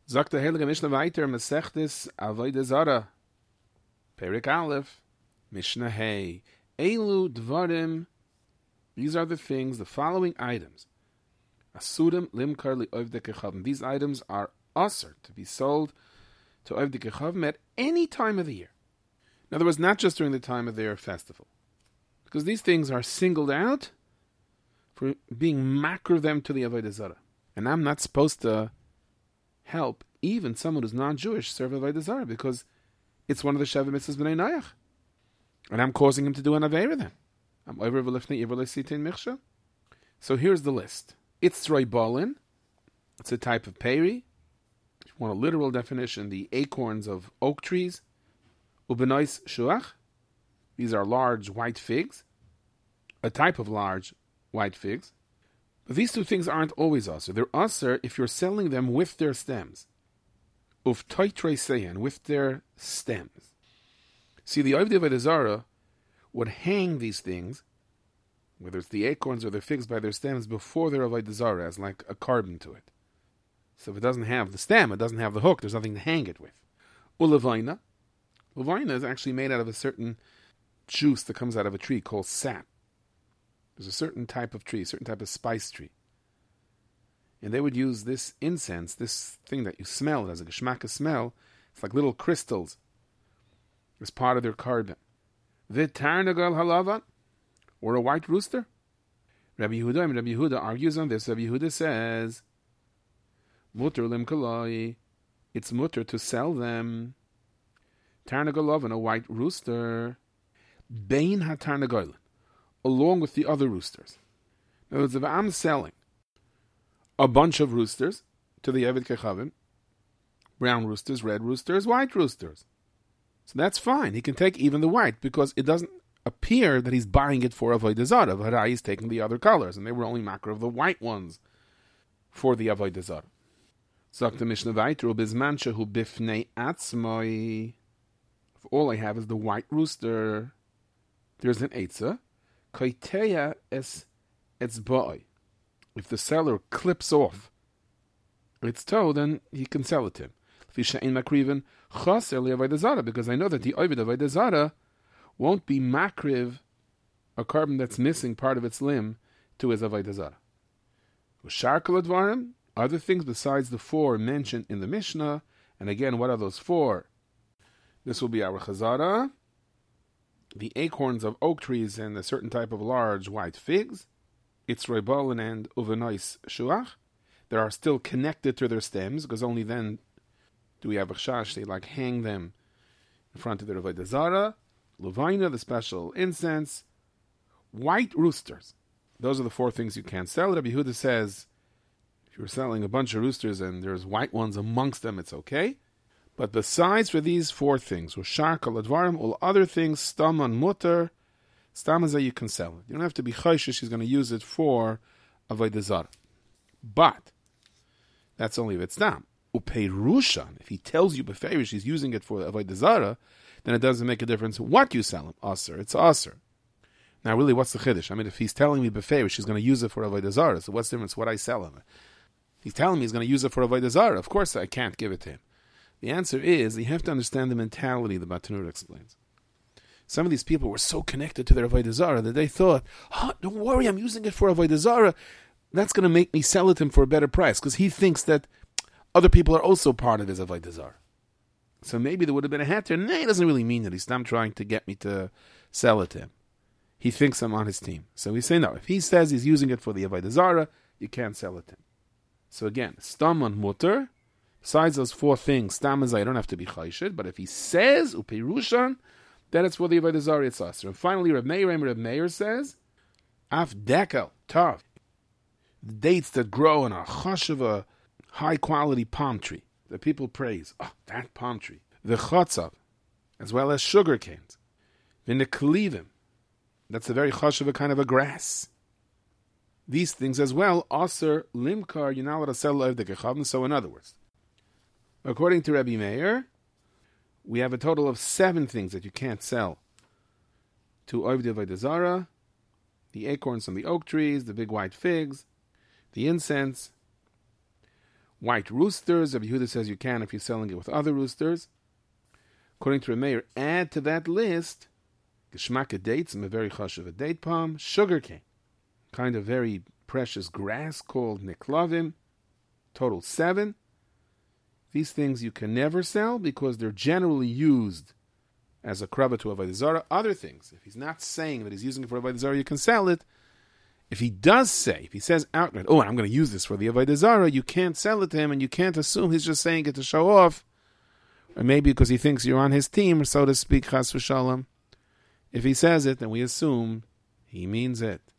Sagt der Heilige Mishnah weiter, Mesechtes Avodah Zarah, Perik Aleph, Mishnah Hey, Elu Dvarim, these are the things, the following items. Asurim Limkar Li'ovdei Kechavim. These items are usher to be sold to Ovdei Kechavim at any time of the year. In other words, not just during the time of their festival. Because these things are singled out for being makr them to the Avodah Zarah. And I'm not supposed to help even someone who's non-Jewish serve Avodah Zarah because it's one of the Sheva Mitzvahs B'nai Noach. And I'm causing him to do an Aveira then. I'm over v'lifnei iver le'sitin michsha. So here's the list. It's Roibolin. It's a type of peri. If you want a literal definition, the acorns of oak trees. Ubenois shuach. These are large white figs. A type of large white figs. But these two things aren't always usher. They're usher if you're selling them with their stems. Uf toitrei seyan, with their stems. See, the Ovdei Avodah Zarah would hang these things, whether it's the acorns or the figs, by their stems before their Avodah Zarah, as like a carbon to it. So if it doesn't have the stem, it doesn't have the hook, there's nothing to hang it with. Ulevaina. Levaina is actually made out of a certain juice that comes out of a tree called sap. There's a certain type of tree, a certain type of spice tree. And they would use this incense, this thing that you smell, it has a geschmacka smell, it's like little crystals, as part of their carbon. V'tarnagal halavan, or a white rooster. Rabbi Yehuda argues on this. Rabbi Yehuda says, mutter limkaloi, it's mutter to sell them. Tarnagal lavan, a white rooster, bein hatarnagoylin, along with the other roosters. In other words, if I'm selling a bunch of roosters to the Eved Kechavim, brown roosters, red roosters, white roosters, so that's fine. He can take even the white because it doesn't appear that he's buying it for Avodah Zarah. But he's taking the other colors, and they were only makar of the white ones for the Avodah Zarah. Sagt the Mishnah weiter, bisman shehu bifnei atzmoi. If all I have is the white rooster, there's an eitzah. Koiteya es etzboi. If the seller clips off its toe, then he can sell it to him. Because I know that the Oved Avodah Zarah won't be makriv a carbon that's missing part of its limb to his Avodah Zarah. Other things besides the four mentioned in the Mishnah, and again, what are those four? This will be our Chazara, the acorns of oak trees and a certain type of large white figs, it's Roibolin and Uvenois Shuach. They are still connected to their stems, because only then do we have a chash, they like hang them in front of their Avodah Zarah. Levaina, the special incense. White roosters. Those are the four things you can't sell. Rabbi Yehuda says, if you're selling a bunch of roosters and there's white ones amongst them, it's okay. But besides for these four things, Ushar Kaladvarim, all other things, Stam on Mutter, Stam is that you can sell it. You don't have to be chayshish, she's going to use it for Avodah Zarah. But that's only if it's Stam. Upeirushan, if he tells you beferish he's using it for Avodah Zarah, then it doesn't make a difference what you sell him. Aser, it's aser. Now really, what's the chiddush? I mean, if he's telling me beferish he's going to use it for Avodah Zarah, so what's the difference what I sell him? He's telling me he's going to use it for Avodah Zarah. Of course I can't give it to him. The answer is, you have to understand the mentality the Batanur explains. Some of these people were so connected to their Avodah Zarah that they thought, don't worry, I'm using it for Avodah Zarah. That's going to make me sell it to him for a better price, because he thinks that other people are also part of his Avodah Zarah. So maybe there would have been a heter. No, he doesn't really mean that. He's not trying to get me to sell it to him. He thinks I'm on his team. So we say no. If he says he's using it for the Avodah Zarah, you can't sell it to him. So again, stam on mutter. Besides those four things, stam is I don't have to be chayshid. But if he says upirushan, then it's for the Avodah Zarah it's aser. And finally, Reb Meir says, af dekel tav. The dates that grow in a chash of a high quality palm tree that people praise. That palm tree. The chotzav, as well as sugar canes. V'neklivim. That's a very chash of a kind of a grass. These things as well, aser limkar, you're not allowed to sell Ovdei Kechavim. So in other words, according to Rabbi Meir, we have a total of 7 things that you can't sell to Ovdei Avodah Zarah: the acorns from the oak trees, the big white figs, the incense, white roosters. Rabbi Yehuda says you can if you're selling it with other roosters. According to Rameir, add to that list geschmacke dates, a very chashuv, a date palm, sugar cane, kind of very precious grass called niklavim, total 7. These things you can never sell because they're generally used as a krava to Avodah Zarah. Other things, if he's not saying that he's using it for Avodah Zarah, you can sell it. If he does say, if he says outright, oh, I'm going to use this for the Avodah Zarah, you can't sell it to him, and you can't assume he's just saying it to show off, or maybe because he thinks you're on his team, so to speak, chas v'shalom. If he says it, then we assume he means it.